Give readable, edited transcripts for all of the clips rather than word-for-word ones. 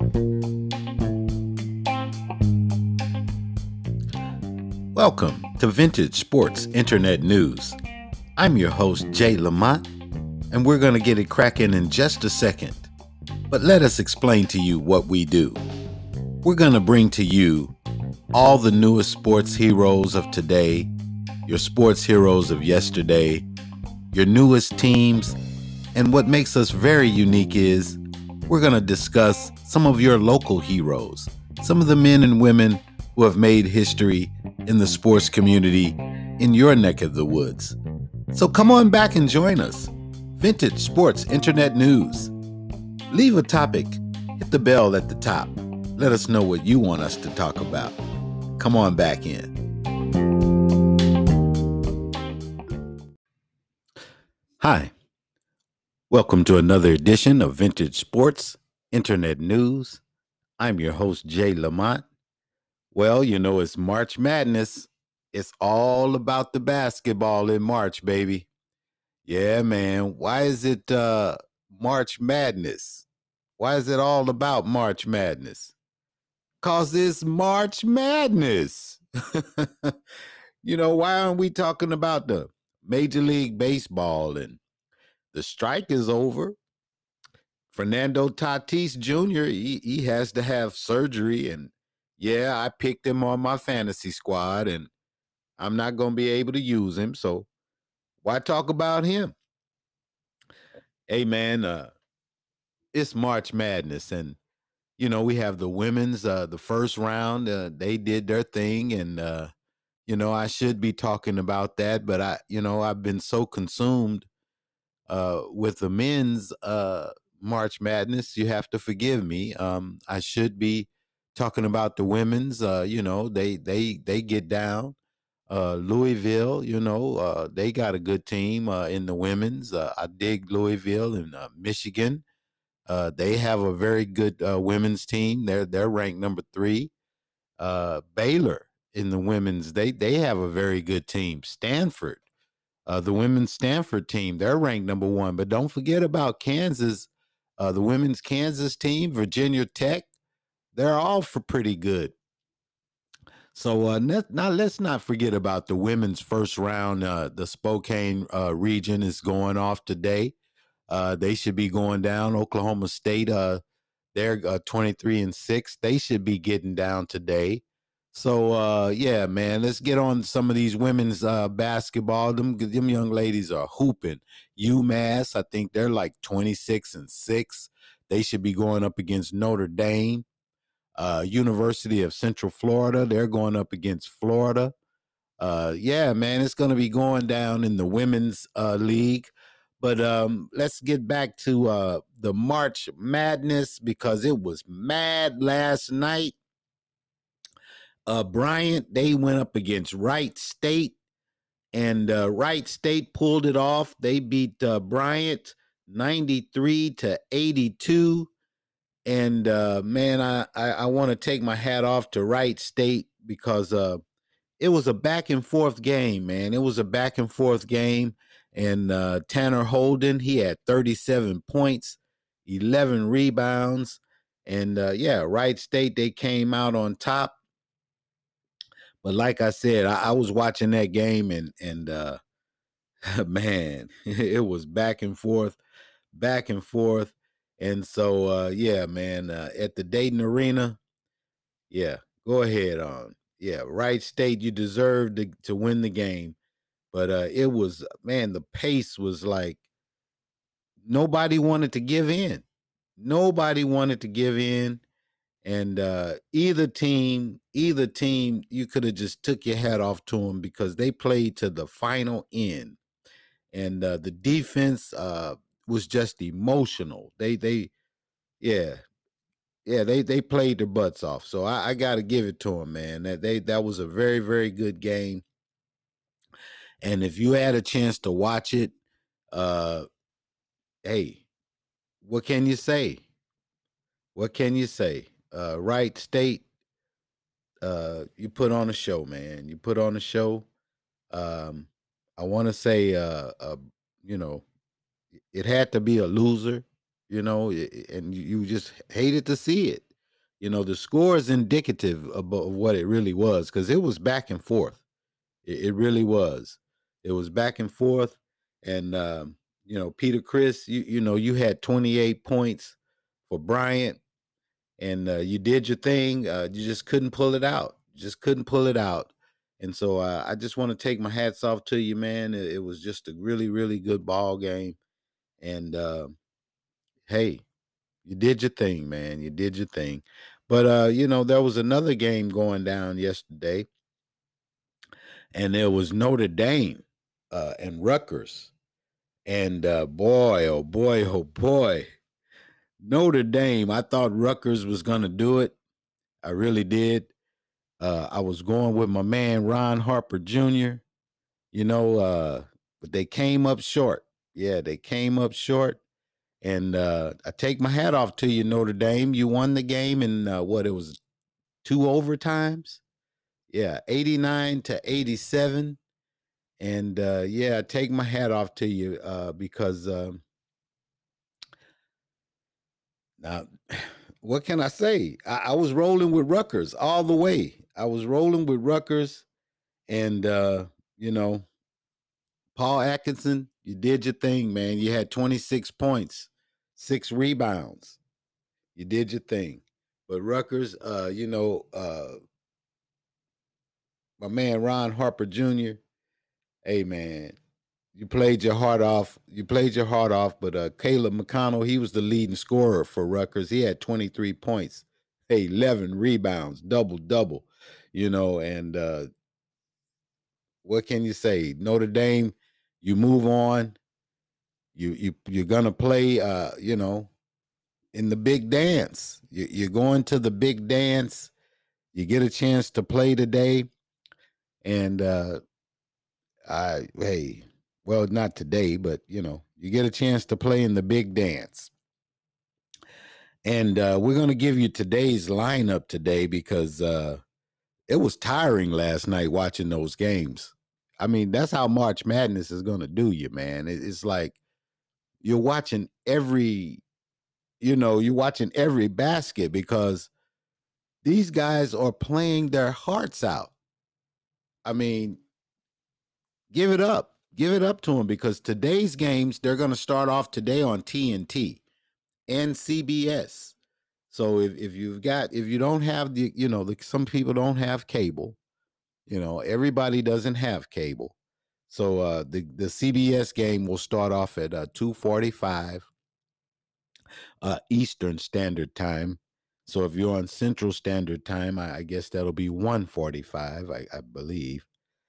Welcome to Vintage Sports Internet News. I'm your host, Jay Lamont, and we're going to get it cracking in just a second. But let us explain to you what we do. We're going to bring to you all the newest sports heroes of today, your sports heroes of yesterday, your newest teams, and what makes us very unique is we're going to discuss some of your local heroes, some of the men and women who have made history in the sports community in your neck of the woods. So come on back and join us. Vintage Sports Internet News. Leave a topic, hit the bell at the top. Let us know what you want us to talk about. Come on back in. Hi. Welcome to another edition of Vintage Sports Internet News. I'm your host, Jay Lamont. Well, you know, it's March Madness. It's all about the basketball in March, baby. Yeah, man. Why is it March Madness? Why is it all about March Madness? 'Cause it's March Madness. You know, why aren't we talking about the Major League Baseball and the strike is over? Fernando Tatis Jr., he has to have surgery. And yeah, I picked him on my fantasy squad and I'm not going to be able to use him. So why talk about him? Hey, man, it's March Madness. And, you know, we have the women's, the first round. They did their thing. And, you know, I should be talking about that. But, I've been so consumed with the men's March Madness, you have to forgive me. I should be talking about the women's. You know, they get down. Louisville, you know, they got a good team in the women's. I dig Louisville and Michigan. They have a very good women's team. They're ranked number 3. Baylor in the women's, they have a very good team. Stanford. The women's Stanford team, they're ranked number 1. But don't forget about Kansas, the women's Kansas team, Virginia Tech. They're all for pretty good. So now let's not forget about the women's first round. The Spokane region is going off today. They should be going down. Oklahoma State, they're 23-6. They should be getting down today. So, yeah, man, let's get on some of these women's basketball. Them young ladies are hooping. UMass, I think they're like 26-6. They should be going up against Notre Dame. University of Central Florida, they're going up against Florida. Yeah, man, it's going to be going down in the women's league. But let's get back to the March Madness because it was mad last night. Bryant, they went up against Wright State, and Wright State pulled it off. They beat Bryant 93-82. And man, I want to take my hat off to Wright State because it was a back and forth game, man. It was a back and forth game. And Tanner Holden, he had 37 points, 11 rebounds. And yeah, Wright State, they came out on top. But like I said, I was watching that game and man, it was back and forth, back and forth. And so, yeah, man, at the Dayton Arena, yeah, go ahead on. Yeah, Wright State, you deserved to win the game. But it was, man, the pace was like nobody wanted to give in. Nobody wanted to give in. And either team, you could have just took your hat off to them because they played to the final end. And the defense was just emotional. Yeah, they played their butts off. So I got to give it to them, man. That was a very, very good game. And if you had a chance to watch it, hey, what can you say? What can you say? Wright State, you put on a show, man. You put on a show. Um, I want to say, you know, it had to be a loser, you know, and you just hated to see it. The score is indicative of what it really was because it was back and forth. It really was. It was back and forth. And, Peter Chris, you had 28 points for Bryant, and you did your thing. You just couldn't pull it out. Just couldn't pull it out. And so I just want to take my hats off to you, man. It was just a really, really good ball game. And hey, you did your thing, man. You did your thing. But there was another game going down yesterday, and there was Notre Dame and Rutgers. And boy, oh boy, oh boy. Notre Dame, I thought Rutgers was going to do it. I really did. I was going with my man Ron Harper Jr., but they came up short. Yeah, they came up short. And I take my hat off to you, Notre Dame. You won the game in it was 2 overtimes. Yeah, 89-87. And yeah, I take my hat off to you because now, what can I say? I was rolling with Rutgers all the way. I was rolling with Rutgers, and Paul Atkinson, you did your thing, man. You had 26 points, 6 rebounds. You did your thing. But Rutgers, my man Ron Harper Jr., hey man, you played your heart off. You played your heart off, but Caleb McConnell, he was the leading scorer for Rutgers. He had 23 points, 11 rebounds, double, and what can you say? Notre Dame, you move on. You're gonna play in the big dance. You're going to the big dance. You get a chance to play today. And well, not today, but you get a chance to play in the big dance. And we're going to give you today's lineup today because it was tiring last night watching those games. I mean, that's how March Madness is going to do you, man. It's like you're watching every basket because these guys are playing their hearts out. I mean, give it up. Give it up to them because today's games, they're going to start off today on TNT and CBS. So if you don't have some people don't have cable, everybody doesn't have cable. So the CBS game will start off at 2:45 Eastern Standard Time. So if you're on Central Standard Time, I guess that'll be 1:45, I believe.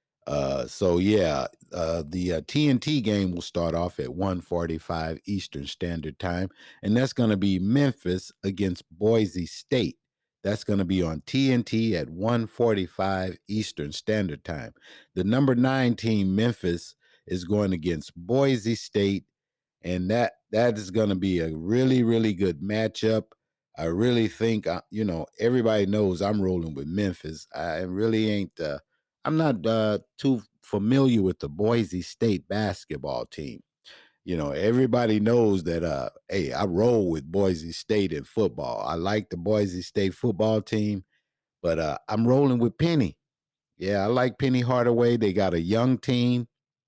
So yeah, the TNT game will start off at 1:45 Eastern Standard Time, and that's going to be Memphis against Boise State. That's going to be on TNT at 1:45 Eastern Standard Time. The number 9 team, Memphis, is going against Boise State, and that is going to be a really, really good matchup. I really think, everybody knows I'm rolling with Memphis. I really ain't. I'm not too familiar with the Boise State basketball team. Everybody knows that, hey, I roll with Boise State in football. I like the Boise State football team, but I'm rolling with Penny. Yeah, I like Penny Hardaway. They got a young team.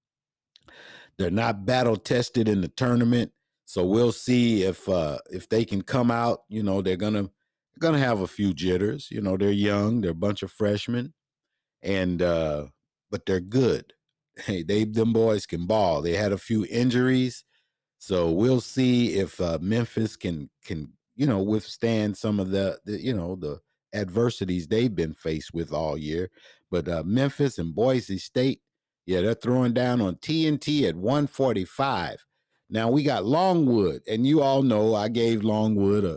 They're not battle tested in the tournament, so we'll see if they can come out. They're gonna have a few jitters. They're young. They're a bunch of freshmen, and but they're good. Hey, them boys can ball. They had a few injuries, so we'll see if Memphis can withstand some of the adversities they've been faced with all year. But Memphis and Boise State, yeah, they're throwing down on TNT at 1:45. Now we got Longwood, and you all know I gave Longwood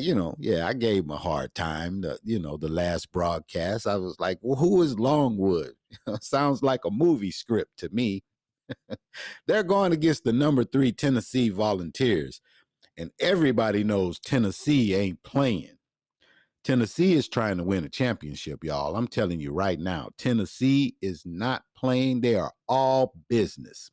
I gave him a hard time. The last broadcast, I was like, well, who is Longwood? Sounds like a movie script to me. They're going against the number 3 Tennessee Volunteers, and everybody knows Tennessee ain't playing. Tennessee is trying to win a championship, y'all. I'm telling you right now, Tennessee is not playing. They are all business.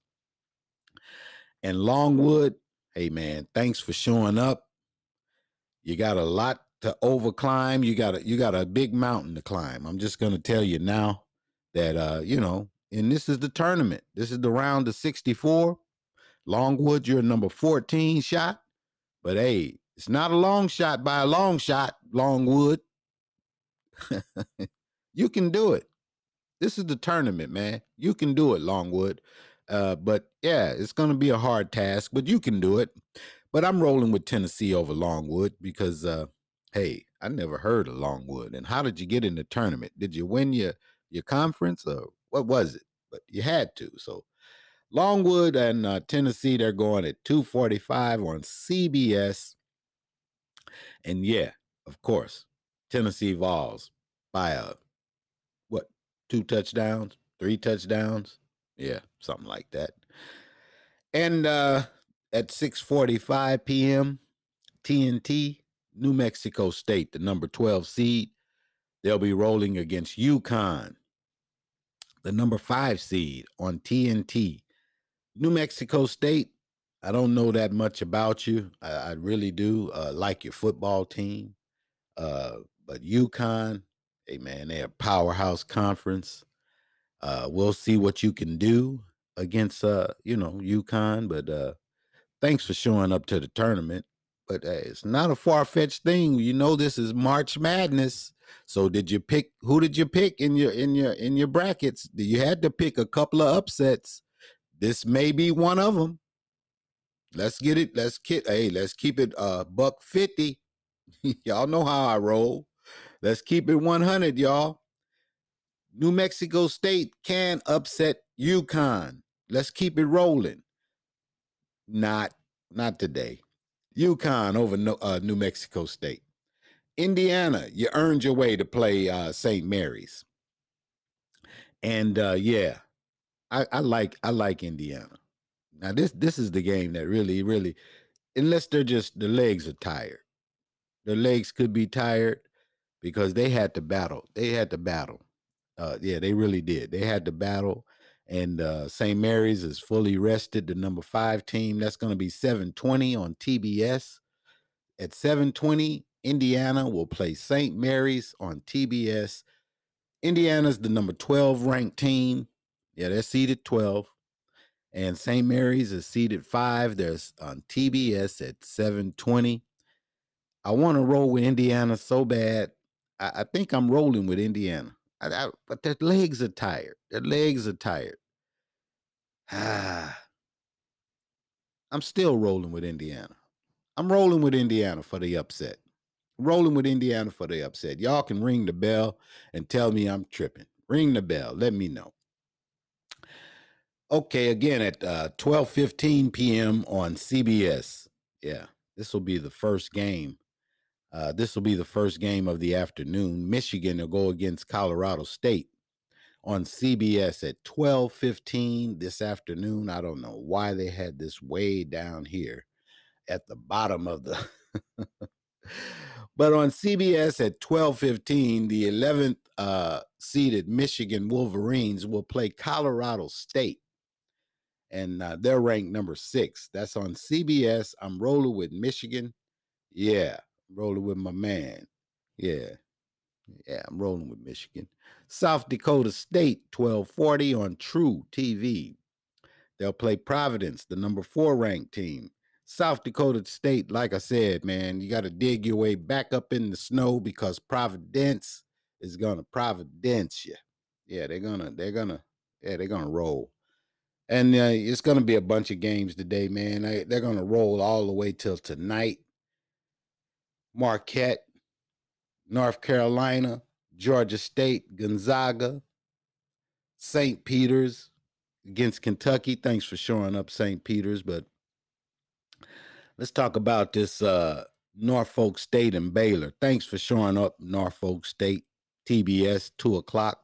And Longwood, hey man, thanks for showing up. You got a lot to overclimb. You got a big mountain to climb. I'm just gonna tell you now that and this is the tournament. This is the round of 64. Longwood, you're number 14 shot, but hey, it's not a long shot by a long shot. Longwood, you can do it. This is the tournament, man. You can do it, Longwood. But yeah, it's going to be a hard task, but you can do it. But I'm rolling with Tennessee over Longwood because, hey, I never heard of Longwood. And how did you get in the tournament? Did you win your conference or what was it? But you had to. So Longwood and Tennessee, they're going at 2:45 on CBS. And yeah, of course, Tennessee Vols by what, 2 touchdowns, 3 touchdowns? Yeah, something like that. And at 6:45 p.m., TNT, New Mexico State, the number 12 seed, they'll be rolling against UConn, the number 5 seed on TNT. New Mexico State, I don't know that much about you. I really do like your football team. But UConn, hey man, they're a powerhouse conference. We'll see what you can do against UConn. But thanks for showing up to the tournament. But it's not a far-fetched thing. You know this is March Madness. So did you pick who did you pick in your brackets? You had to pick a couple of upsets. This may be one of them. Let's get it. Let's keep it buck 50. Y'all know how I roll. Let's keep it 100, y'all. New Mexico State can upset UConn. Let's keep it rolling. Not today. UConn over New Mexico State. Indiana, you earned your way to play St. Mary's. And yeah, I like Indiana. Now this is the game that really, unless they're just the legs are tired. Their legs could be tired because they had to battle. Yeah, they really did. They had to battle. And St. Mary's is fully rested, the number 5 team. That's going to be 7:20 on TBS. At 7:20, Indiana will play St. Mary's on TBS. Indiana's the number 12 ranked team. Yeah, they're seeded 12. And St. Mary's is seeded 5. There's on TBS at 7:20. I want to roll with Indiana so bad. I think I'm rolling with Indiana. But their legs are tired. I'm still rolling with Indiana. I'm rolling with Indiana for the upset. Rolling with Indiana for the upset. Y'all can ring the bell and tell me I'm tripping. Ring the bell. Let me know. Okay, again at 12:15 p.m. on CBS. Yeah, this will be the first game. This will be the first game of the afternoon. Michigan will go against Colorado State on CBS at 12:15 this afternoon. I don't know why they had this way down here at the bottom of the but on CBS at 12:15, the 11th seeded Michigan Wolverines will play Colorado State. And they're ranked number 6. That's on CBS. I'm rolling with Michigan. Yeah, rolling with my man. Yeah. Yeah, I'm rolling with Michigan. South Dakota State, 12:40 on True TV. They'll play Providence, the number 4 ranked team. South Dakota State, like I said, man, you got to dig your way back up in the snow because Providence is gonna Providence you. Yeah, they're gonna roll. And it's gonna be a bunch of games today, man. They're gonna roll all the way till tonight. Marquette, North Carolina, Georgia State, Gonzaga, St. Peter's against Kentucky. Thanks for showing up, St. Peter's. But let's talk about this Norfolk State and Baylor. Thanks for showing up, Norfolk State. TBS, 2 o'clock.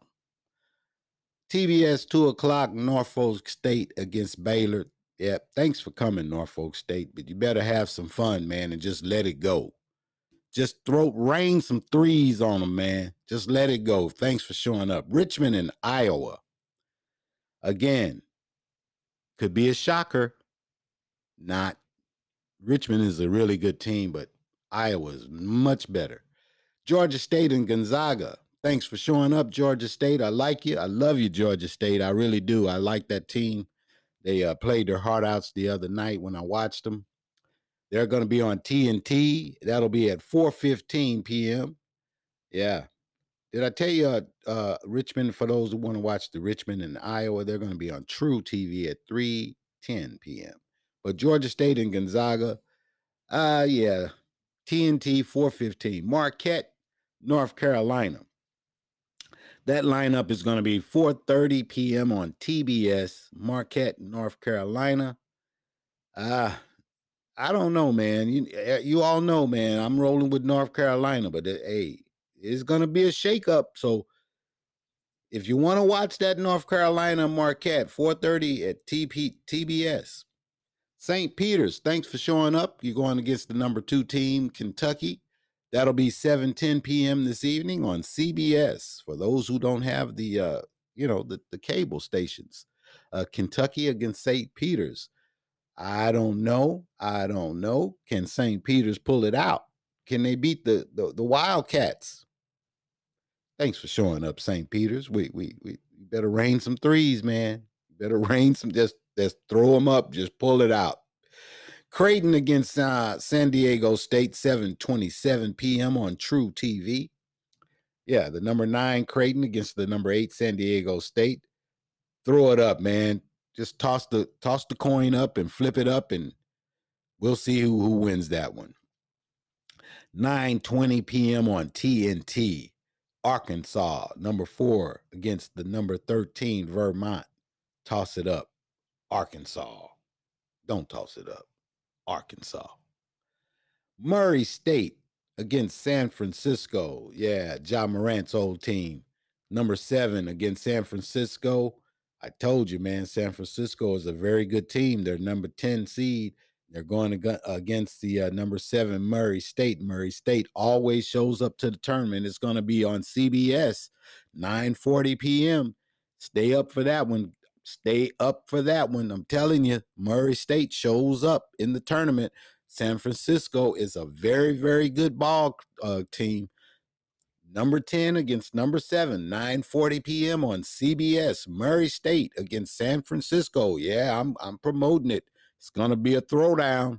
TBS, 2 o'clock, Norfolk State against Baylor. Yeah, thanks for coming, Norfolk State. But you better have some fun, man, and just let it go. Just rain some threes on them, man. Just let it go. Thanks for showing up. Richmond and Iowa. Again, could be a shocker. Not. Richmond is a really good team, but Iowa's much better. Georgia State and Gonzaga. Thanks for showing up, Georgia State. I like you. I love you, Georgia State. I really do. I like that team. They played their heart outs the other night when I watched them. They're going to be on TNT. That'll be at 4:15 p.m. Yeah. Did I tell you, Richmond, for those who want to watch the Richmond and Iowa, they're going to be on True TV at 3:10 p.m. But Georgia State and Gonzaga, yeah, TNT 4:15. Marquette, North Carolina. That lineup is going to be 4:30 p.m. on TBS, Marquette, North Carolina. I don't know, man. You all know, man. I'm rolling with North Carolina, but hey, it's going to be a shakeup. So if you want to watch that North Carolina Marquette, 4:30 at TBS. St. Peter's, thanks for showing up. You're going against the number 2 team, Kentucky. That'll be 7:10 p.m. this evening on CBS. For those who don't have the cable stations, Kentucky against St. Peter's. I don't know. Can St. Peter's pull it out? Can they beat the Wildcats? Thanks for showing up, St. Peter's. We better rain some threes, man. Better rain some. Just throw them up. Just pull it out. Creighton against San Diego State, 7:27 p.m. on True TV. Yeah, the number 9 Creighton against the number 8 San Diego State. Throw it up, man. Just toss the coin up and flip it up, and we'll see who wins that one. 9:20 p.m. on TNT. Arkansas, number 4 against the number 13 Vermont. Toss it up. Arkansas. Don't toss it up. Arkansas. Murray State against San Francisco. Yeah, Ja Morant's old team. Number 7 against San Francisco. I told you, man, San Francisco is a very good team. They're number 10 seed. They're going against the number 7 Murray State. Murray State always shows up to the tournament. It's going to be on CBS, 9:40 p.m. Stay up for that one. I'm telling you, Murray State shows up in the tournament. San Francisco is a very, very good ball team. Number 10 against number 7, 9:40 p.m. on CBS. Murray State against San Francisco. Yeah, I'm promoting it. It's going to be a throwdown.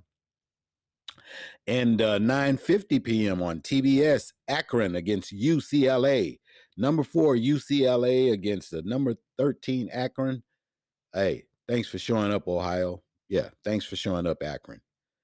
And 9:50 p.m. on TBS. Akron against UCLA. Number 4 UCLA against the number 13 Akron. Hey, thanks for showing up, Ohio. Yeah, thanks for showing up, Akron.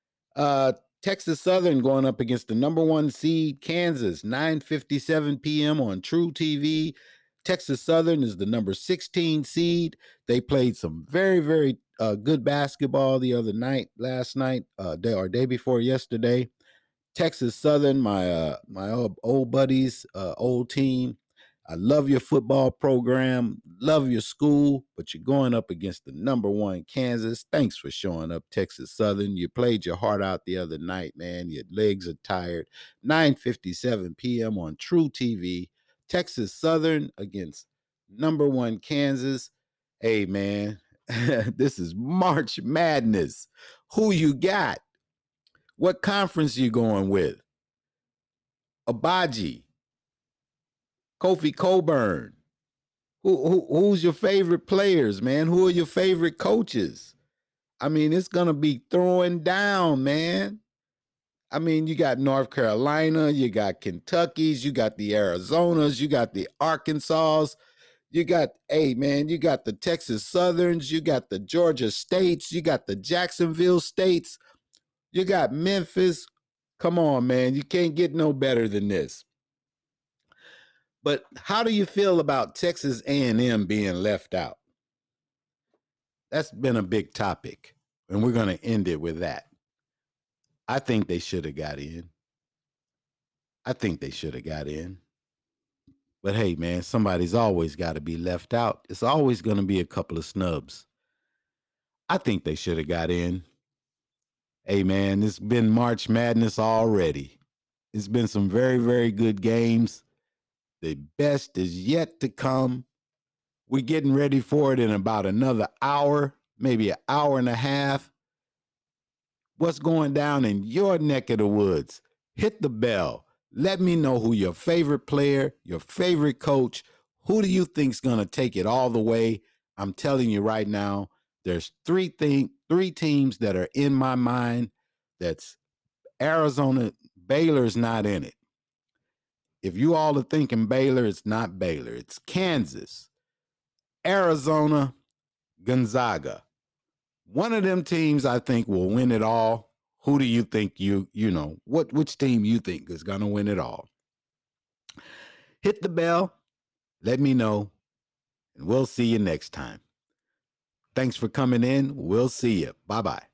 Texas Southern going up against the number 1 seed, Kansas, 9:57 p.m. on True TV. Texas Southern is the number 16 seed. They played some very, very good basketball last night, day before yesterday. Texas Southern, my old buddies, old team. I love your football program, love your school, but you're going up against the number 1 Kansas. Thanks for showing up, Texas Southern. You played your heart out the other night, man. Your legs are tired. 9:57 p.m. on True TV. Texas Southern against number 1 Kansas. Hey, man, this is March Madness. Who you got? What conference you going with? Abaji. Kofi Cockburn. Who's your favorite players, man? Who are your favorite coaches? I mean, it's going to be throwing down, man. I mean, you got North Carolina, you got Kentucky's, you got the Arizonas, you got the Arkansas, you got the Texas Southerns, you got the Georgia States, you got the Jacksonville States, you got Memphis. Come on, man. You can't get no better than this. But how do you feel about Texas A&M being left out? That's been a big topic, and we're going to end it with that. I think they should have got in. But hey, man, somebody's always got to be left out. It's always going to be a couple of snubs. I think they should have got in. Hey, man, it's been March Madness already. It's been some very, very good games. The best is yet to come. We're getting ready for it in about another hour, maybe an hour and a half. What's going down in your neck of the woods? hit the bell. Let me know who your favorite player, your favorite coach, who do you think's going to take it all the way? I'm telling you right now, there's three teams that are in my mind. That's Arizona. Baylor's not in it. If you all are thinking Baylor, it's not Baylor. It's Kansas, Arizona, Gonzaga. One of them teams I think will win it all. Who do you think which team you think is going to win it all? Hit the bell. Let me know. And we'll see you next time. Thanks for coming in. We'll see you. Bye-bye.